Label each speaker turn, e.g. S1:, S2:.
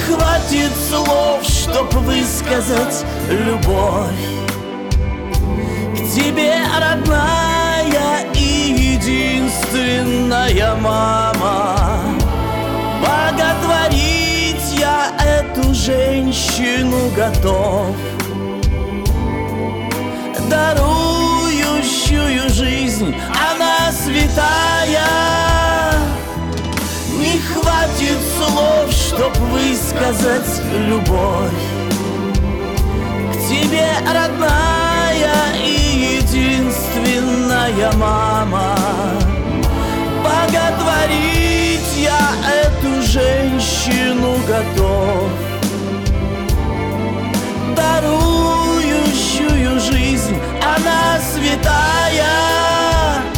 S1: хватит слов, чтоб высказать любовь к тебе, родная и единственная мама. Боготворить я эту женщину готов, дарующую жизнь, она святая. Не хватит слов, чтоб высказать любовь к тебе, родная и единственная мама. Боготворить я эту женщину готов, дарующую жизнь, она святая.